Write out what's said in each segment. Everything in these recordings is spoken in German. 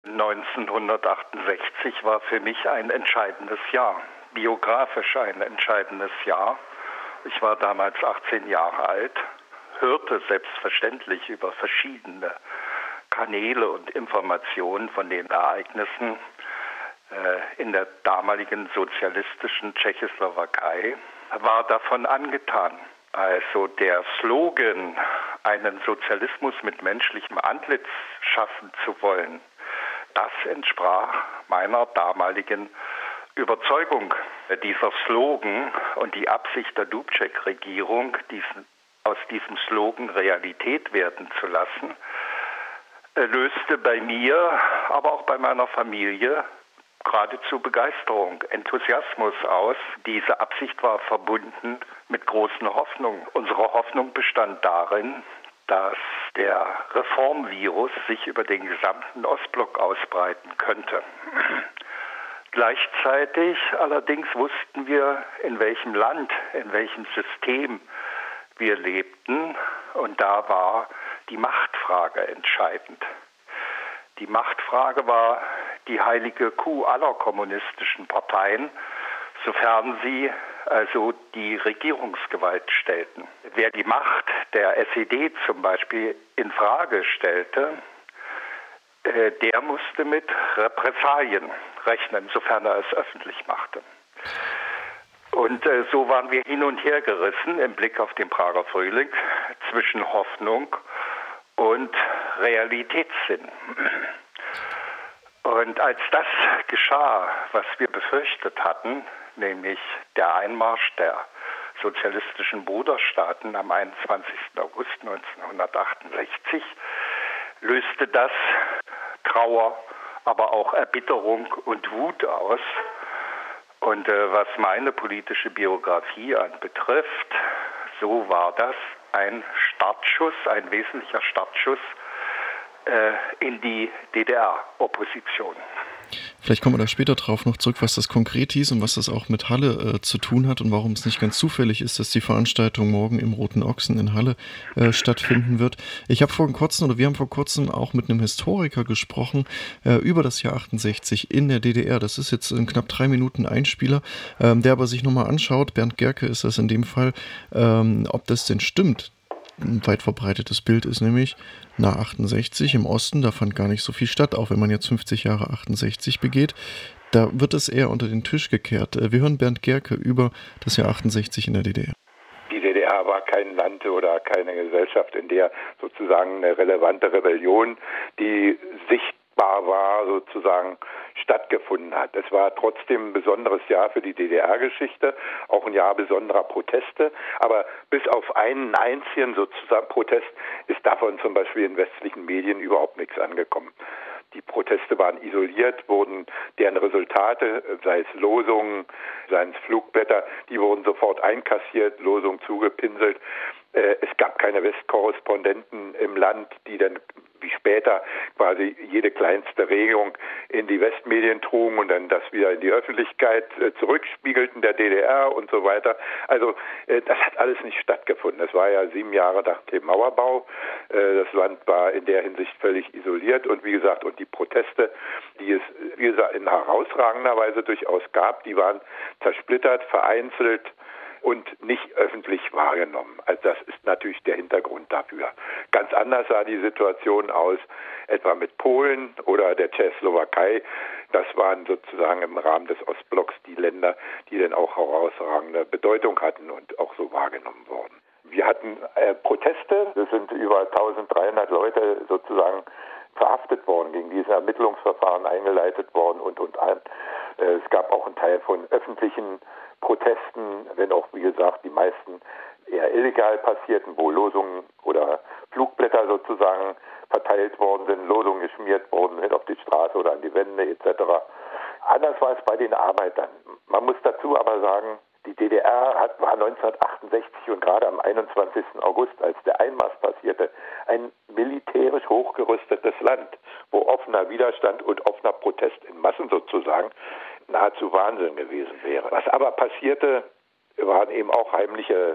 1968 war für mich ein entscheidendes Jahr, biografisch ein entscheidendes Jahr. Ich war damals 18 Jahre alt, hörte selbstverständlich über verschiedene Kanäle und Informationen von den Ereignissen in der damaligen sozialistischen Tschechoslowakei, war davon angetan. Also der Slogan, einen Sozialismus mit menschlichem Antlitz schaffen zu wollen, das entsprach meiner damaligen Überzeugung. Dieser Slogan und die Absicht der Dubček-Regierung, aus diesem Slogan Realität werden zu lassen, löste bei mir, aber auch bei meiner Familie geradezu Begeisterung, Enthusiasmus aus. Diese Absicht war verbunden mit großen Hoffnungen. Unsere Hoffnung bestand darin, dass der Reformvirus sich über den gesamten Ostblock ausbreiten könnte. Gleichzeitig allerdings wussten wir, in welchem Land, in welchem System wir lebten, und da war die Machtfrage entscheidend. Die Machtfrage war die heilige Kuh aller kommunistischen Parteien, sofern sie also die Regierungsgewalt stellten. Wer die Macht der SED zum Beispiel in Frage stellte, der musste mit Repressalien rechnen, sofern er es öffentlich machte. Und so waren wir hin und her gerissen im Blick auf den Prager Frühling zwischen Hoffnung und Realitätssinn. Und als das geschah, was wir befürchtet hatten, nämlich der Einmarsch der sozialistischen Bruderstaaten am 21. August 1968, löste das Trauer, aber auch Erbitterung und Wut aus. Und was meine politische Biografie anbetrifft, so war das ein Startschuss, ein wesentlicher Startschuss in die DDR-Opposition. Vielleicht kommen wir da später drauf noch zurück, was das konkret hieß und was das auch mit Halle zu tun hat und warum es nicht ganz zufällig ist, dass die Veranstaltung morgen im Roten Ochsen in Halle stattfinden wird. Wir haben vor kurzem auch mit einem Historiker gesprochen über das Jahr 68 in der DDR. Das ist jetzt in knapp 3 Minuten Einspieler, der aber sich nochmal anschaut, Bernd Gerke ist das in dem Fall, ob das denn stimmt. Ein weit verbreitetes Bild ist nämlich, nach 68 im Osten, da fand gar nicht so viel statt, auch wenn man jetzt 50 Jahre 68 begeht, da wird es eher unter den Tisch gekehrt. Wir hören Bernd Gerke über das Jahr 68 in der DDR. Die DDR war kein Land oder keine Gesellschaft, in der sozusagen eine relevante Rebellion, die sichtbar war, sozusagen stattgefunden hat. Es war trotzdem ein besonderes Jahr für die DDR-Geschichte, auch ein Jahr besonderer Proteste, aber bis auf einen einzigen sozusagen Protest ist davon zum Beispiel in westlichen Medien überhaupt nichts angekommen. Die Proteste waren isoliert, deren Resultate, sei es Losungen, seien es Flugblätter, die wurden sofort einkassiert, Losungen zugepinselt. Es gab keine Westkorrespondenten im Land, die dann wie später quasi jede kleinste Regung in die Westmedien trugen und dann das wieder in die Öffentlichkeit zurückspiegelten der DDR und so weiter. Also das hat alles nicht stattgefunden. Es war ja 7 Jahre nach dem Mauerbau. Das Land war in der Hinsicht völlig isoliert und wie gesagt, und die Proteste, die es wie gesagt in herausragender Weise durchaus gab, die waren zersplittert, vereinzelt und nicht öffentlich wahrgenommen. Also das ist natürlich der Hintergrund dafür. Ganz anders sah die Situation aus, etwa mit Polen oder der Tschechoslowakei. Das waren sozusagen im Rahmen des Ostblocks die Länder, die dann auch herausragende Bedeutung hatten und auch so wahrgenommen wurden. Wir hatten Proteste, es sind über 1300 Leute sozusagen verhaftet worden, gegen diese Ermittlungsverfahren eingeleitet worden und allem. Es gab auch einen Teil von öffentlichen Protesten, wenn auch, wie gesagt, die meisten eher illegal passierten, wo Losungen oder Flugblätter sozusagen verteilt worden sind, Losungen geschmiert worden sind auf die Straße oder an die Wände etc. Anders war es bei den Arbeitern. Man muss dazu aber sagen, die DDR war 1968 und gerade am 21. August, als der Einmarsch passierte, ein militärisch hochgerüstetes Land, wo offener Widerstand und offener Protest in Massen sozusagen nahezu Wahnsinn gewesen wäre. Was aber passierte, waren eben auch heimliche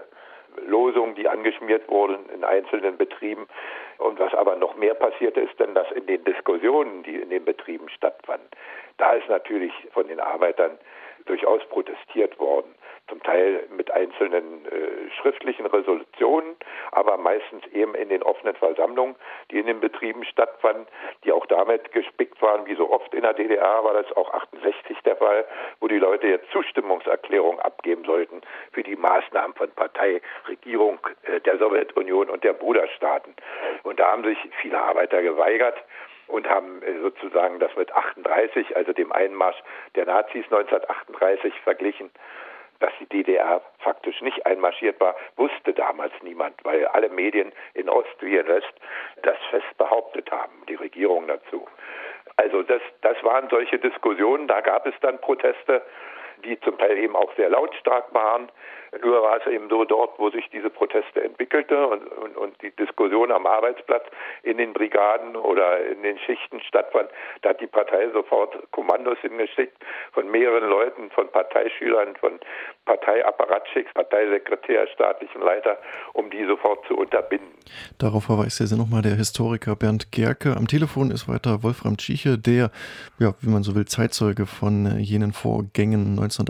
Losungen, die angeschmiert wurden in einzelnen Betrieben. Und was aber noch mehr passierte, ist dann, dass in den Diskussionen, die in den Betrieben stattfanden, da ist natürlich von den Arbeitern durchaus protestiert worden. Zum Teil mit einzelnen schriftlichen Resolutionen, aber meistens eben in den offenen Versammlungen, die in den Betrieben stattfanden, die auch damit gespickt waren, wie so oft in der DDR war das auch 68 der Fall, wo die Leute jetzt Zustimmungserklärungen abgeben sollten für die Maßnahmen von Partei, Regierung der Sowjetunion und der Bruderstaaten. Und da haben sich viele Arbeiter geweigert und haben sozusagen das mit 38, also dem Einmarsch der Nazis 1938 verglichen. Dass die DDR faktisch nicht einmarschiert war, wusste damals niemand, weil alle Medien in Ost wie in West das fest behauptet haben, die Regierung dazu. Also das waren solche Diskussionen, da gab es dann Proteste, die zum Teil eben auch sehr lautstark waren. Nur war es eben so dort, wo sich diese Proteste entwickelte und die Diskussion am Arbeitsplatz in den Brigaden oder in den Schichten stattfand, da hat die Partei sofort Kommandos hingeschickt von mehreren Leuten, von Parteischülern, von Parteiapparatschicks, Parteisekretär, staatlichen Leiter, um die sofort zu unterbinden. Darauf verweist ja nochmal der Historiker Bernd Gerke. Am Telefon ist weiter Wolfram Tschiche, der, ja, wie man so will, Zeitzeuge von jenen Vorgängen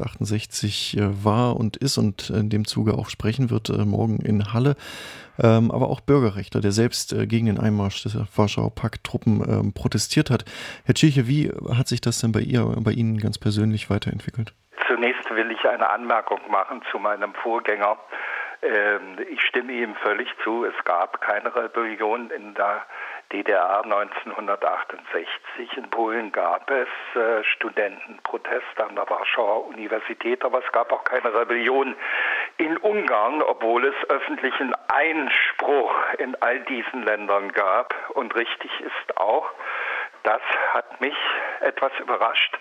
1968 war und ist und in dem Zuge auch sprechen wird morgen in Halle. Aber auch Bürgerrechtler, der selbst gegen den Einmarsch der Warschauer Pakt-Truppen protestiert hat. Herr Tschiche, wie hat sich das denn bei Ihnen ganz persönlich weiterentwickelt? Zunächst will ich eine Anmerkung machen zu meinem Vorgänger. Ich stimme ihm völlig zu. Es gab keine Rebellion in der DDR 1968. In Polen gab es Studentenproteste an der Warschauer Universität, aber es gab auch keine Rebellion in Ungarn, obwohl es öffentlichen Einspruch in all diesen Ländern gab. Und richtig ist auch, das hat mich etwas überrascht,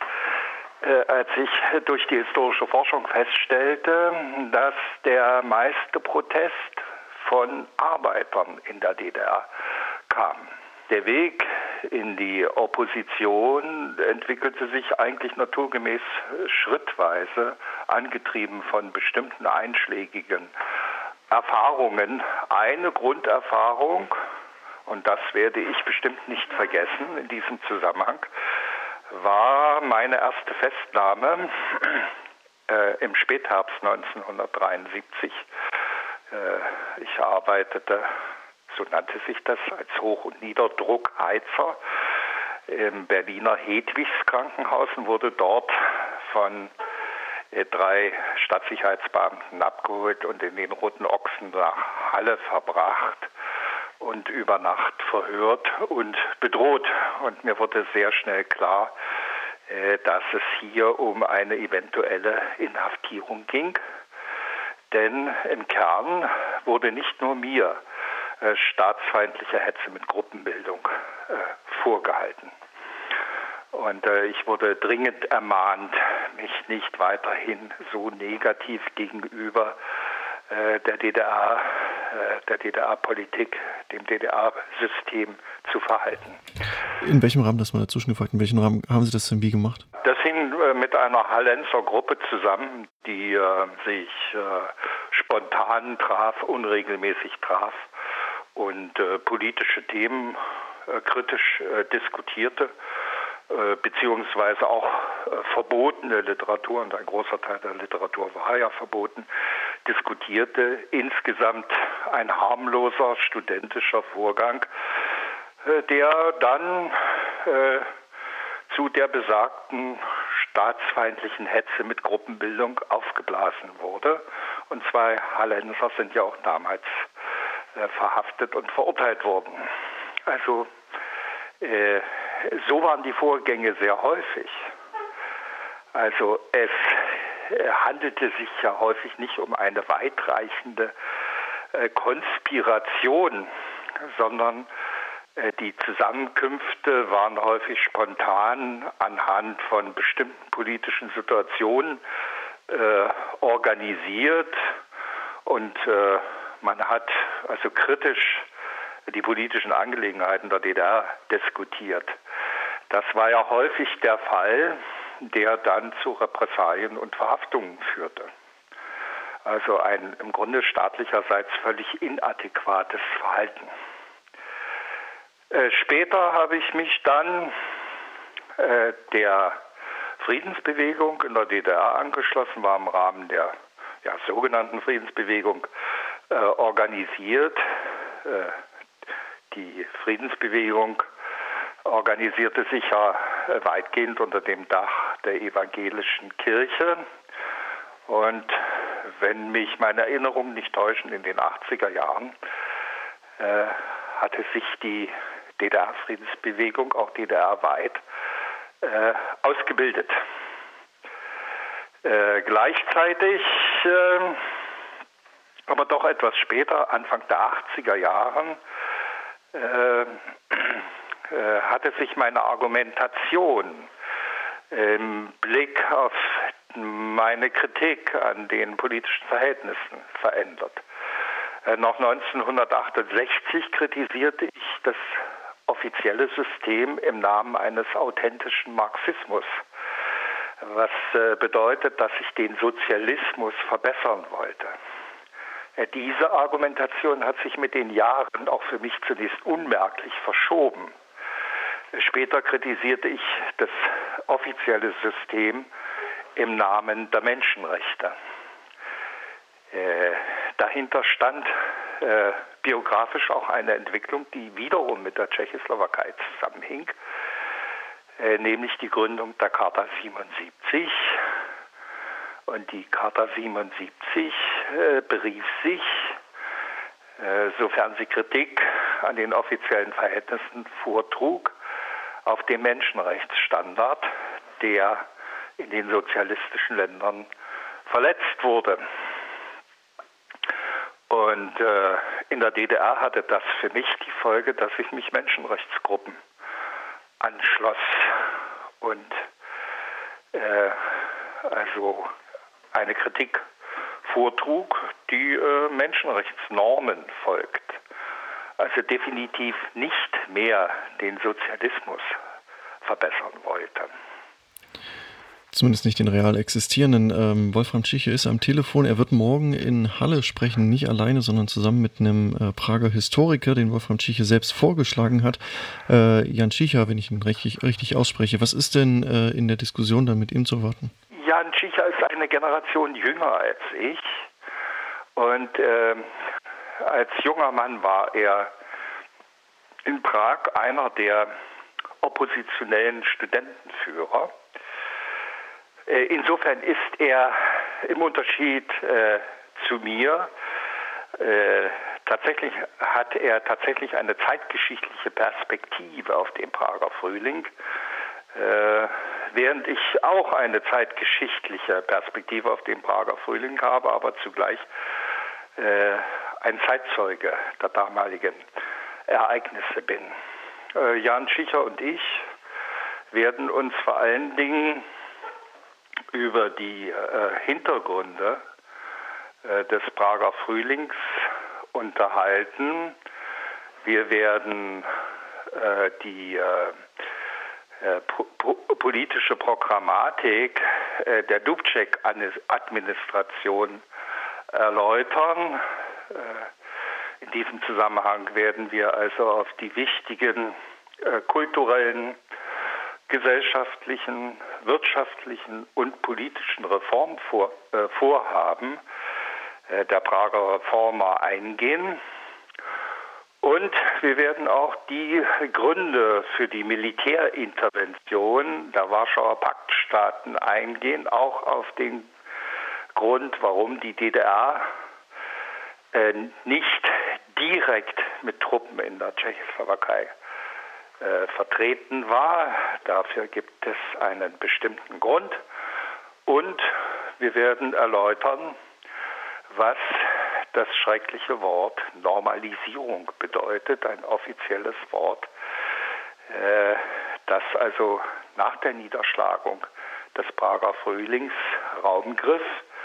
als ich durch die historische Forschung feststellte, dass der meiste Protest von Arbeitern in der DDR kam. Der Weg in die Opposition entwickelte sich eigentlich naturgemäß schrittweise, angetrieben von bestimmten einschlägigen Erfahrungen. Eine Grunderfahrung, und das werde ich bestimmt nicht vergessen in diesem Zusammenhang, war meine erste Festnahme im Spätherbst 1973. Ich arbeitete, so nannte sich das, als Hoch- und Niederdruckheizer im Berliner Hedwigs Krankenhaus und wurde dort von 3 Stadtsicherheitsbeamten abgeholt und in den Roten Ochsen nach Halle verbracht und über Nacht verhört und bedroht. Und mir wurde sehr schnell klar, dass es hier um eine eventuelle Inhaftierung ging. Denn im Kern wurde nicht nur mir staatsfeindliche Hetze mit Gruppenbildung vorgehalten. Und ich wurde dringend ermahnt, mich nicht weiterhin so negativ gegenüber der DDR-Politik, dem DDR-System zu verhalten. In welchem Rahmen, das mal dazwischen gefragt, in welchem Rahmen haben Sie das denn wie gemacht? Das hing mit einer Hallenser Gruppe zusammen, die sich spontan traf, unregelmäßig traf und politische Themen kritisch diskutierte, beziehungsweise auch verbotene Literatur, und ein großer Teil der Literatur war ja verboten, diskutierte. Insgesamt ein harmloser studentischer Vorgang, der dann zu der besagten staatsfeindlichen Hetze mit Gruppenbildung aufgeblasen wurde. Und 2 Hallenser sind ja auch damals verhaftet und verurteilt worden. Also so waren die Vorgänge sehr häufig. Also es handelte sich ja häufig nicht um eine weitreichende Konspiration, sondern die Zusammenkünfte waren häufig spontan anhand von bestimmten politischen Situationen organisiert und man hat also kritisch die politischen Angelegenheiten der DDR diskutiert. Das war ja häufig der Fall, der dann zu Repressalien und Verhaftungen führte. Also ein im Grunde staatlicherseits völlig inadäquates Verhalten. Später habe ich mich dann der Friedensbewegung in der DDR angeschlossen, war im Rahmen der sogenannten Friedensbewegung organisiert. Die Friedensbewegung organisierte sich ja weitgehend unter dem Dach der evangelischen Kirche. Und wenn mich meine Erinnerungen nicht täuschen, in den 80er Jahren hatte sich die DDR-Friedensbewegung auch DDR-weit ausgebildet. Gleichzeitig, aber doch etwas später, Anfang der 80er Jahren, hatte sich meine Argumentation im Blick auf meine Kritik an den politischen Verhältnissen verändert. Noch 1968 kritisierte ich das offizielle System im Namen eines authentischen Marxismus, was bedeutet, dass ich den Sozialismus verbessern wollte. Diese Argumentation hat sich mit den Jahren auch für mich zunächst unmerklich verschoben. Später kritisierte ich das offizielle System im Namen der Menschenrechte. Dahinter stand biografisch auch eine Entwicklung, die wiederum mit der Tschechoslowakei zusammenhing, nämlich die Gründung der Charta 77. Und die Charta 77 berief sich, sofern sie Kritik an den offiziellen Verhältnissen vortrug, auf den Menschenrechtsstandard, der in den sozialistischen Ländern verletzt wurde. Und in der DDR hatte das für mich die Folge, dass ich mich Menschenrechtsgruppen anschloss und also eine Kritik vortrug, die Menschenrechtsnormen folgt. Also definitiv nicht mehr den Sozialismus verbessern wollte. Zumindest nicht den real existierenden. Wolfram Tschiche ist am Telefon. Er wird morgen in Halle sprechen, nicht alleine, sondern zusammen mit einem Prager Historiker, den Wolfram Tschiche selbst vorgeschlagen hat. Jan Tschicha, wenn ich ihn richtig ausspreche. Was ist denn in der Diskussion dann mit ihm zu erwarten? Jan Tschicha ist eine Generation jünger als ich. Und als junger Mann war er in Prag einer der oppositionellen Studentenführer. Insofern ist er im Unterschied zu mir hat er tatsächlich eine zeitgeschichtliche Perspektive auf den Prager Frühling, während ich auch eine zeitgeschichtliche Perspektive auf den Prager Frühling habe, aber zugleich ein Zeitzeuge der damaligen Ereignisse bin. Jan Tschicha und ich werden uns vor allen Dingen über die Hintergründe des Prager Frühlings unterhalten. Wir werden die politische Programmatik der Dubček-Administration erläutern. In diesem Zusammenhang werden wir also auf die wichtigen kulturellen, gesellschaftlichen, wirtschaftlichen und politischen Reformvorhaben der Prager Reformer eingehen. Und wir werden auch die Gründe für die Militärintervention der Warschauer Paktstaaten eingehen, auch auf den Grund, warum die DDR nicht direkt mit Truppen in der Tschechoslowakei vertreten war. Dafür gibt es einen bestimmten Grund. Und wir werden erläutern, was das schreckliche Wort Normalisierung bedeutet, ein offizielles Wort, das also nach der Niederschlagung des Prager Frühlings Raum griff.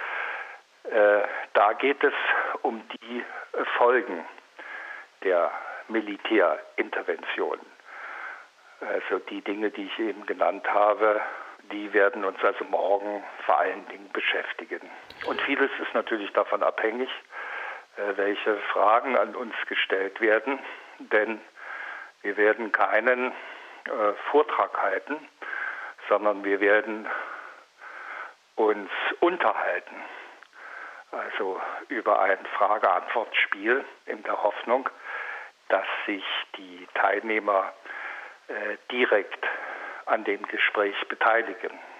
Da geht es um die Folgen der Militärintervention. Also die Dinge, die ich eben genannt habe, Die werden uns also morgen vor allen Dingen beschäftigen. Und vieles ist natürlich davon abhängig, welche Fragen an uns gestellt werden, denn wir werden keinen Vortrag halten, sondern wir werden uns unterhalten, also über ein Frage-Antwort-Spiel in der Hoffnung, dass sich die Teilnehmer direkt an dem Gespräch beteiligen.